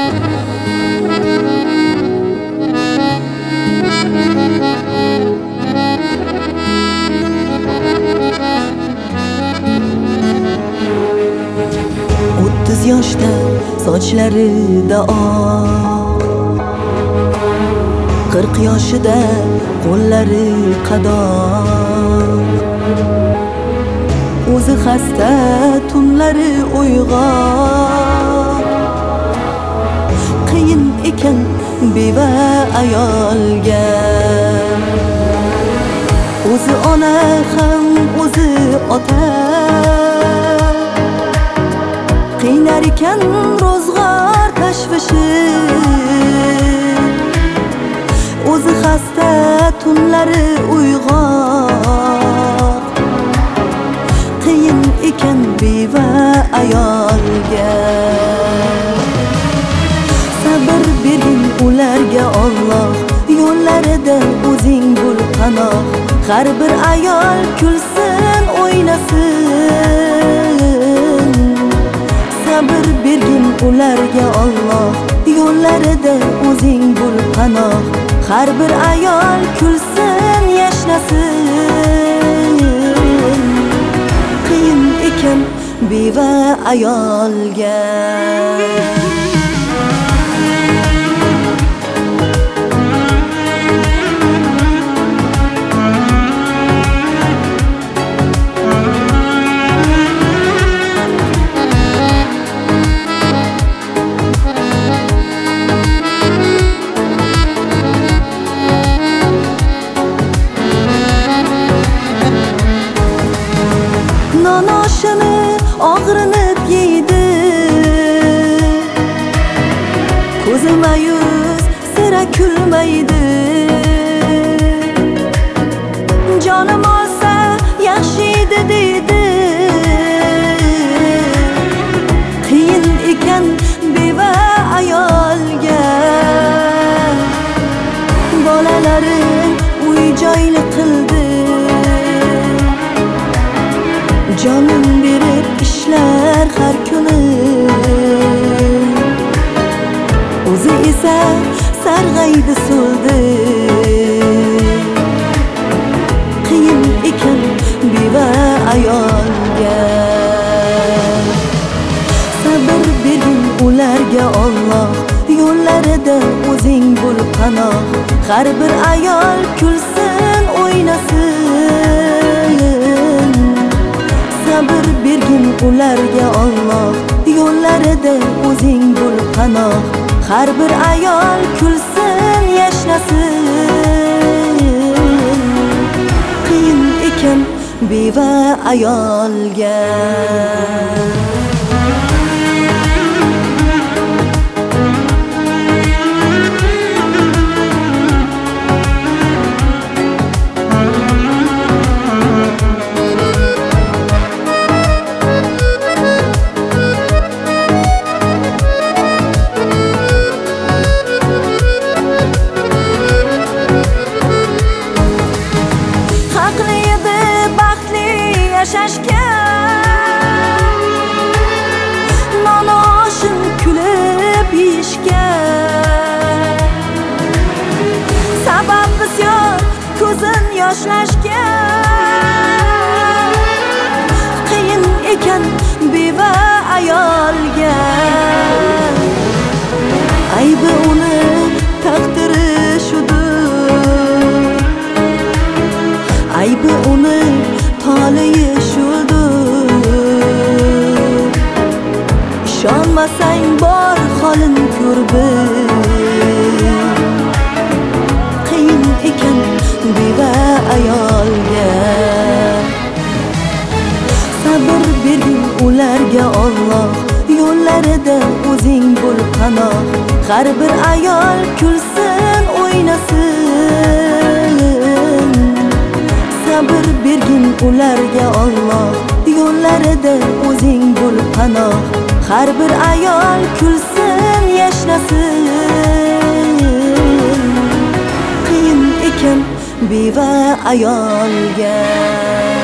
Yoshda sochlarida oq, 40 yoshida qo'llari qadoq. O'zi xasta, tunlari uyg'oq. Qiyin ekan beva ayolga. O'zi ona ham o'zi ota. Qiynar ekan ro'zg'or tashvishi. O'zi xasta, tunlari uyg'oq. Qiyin ekan beva ayolga. Sabr bergin ularga Alloh, yo'llarida o'zing bo'l panoh. Har bir ayol kulsin, o'ynasin. Sabr bergin ularga Alloh, yo'llarida o'zing bo'l panoh. Har bir ayol kulsin, yashnasin. Qiyin ekan beva ayolga. Nonoshini og'rinib yeydi, ko'zi mayus sira kulmaydi. Jonim olsa yaxshi edi deydi. Qiyin ekan beva ayolga. Bolalari uy-joyli qildi. Jonim berib ishlar har kuni. O'zi esa sarg'aydi so'ldi. Qiyin ekan beva ayolga. Sabr bergin ularga Alloh, yo'llarida o'zing bo'l panoh. Har bir ayol kulsin, o'ynasin. Sabr bergin ularga Alloh, yo'llarida o'zing bo'l panoh. Har bir ayol kulsin, yashnasin. Qiyin ekan beva ayolga. Yashashga nonoshim kulib yeyishga. Sabab bisyor ko'zin yoshlashga. Qiyin ekan beva ayolga. Aybi uni taqdiri shudur. Aybi uni toliyi shudur. Ishonmasang bor holin ko'r bil. Qiyin ekan beva ayolga. Sabr bergin ularga Alloh, yo'llarida o'zing bo'l panoh. Har bir ayol kulsin, o'ynasin. Sabr bergin ularga Alloh, yo'llarida o'zing bo'l panoh. Har bir ayol kulsin, yashnasin. Qiyin ekan beva ayolga.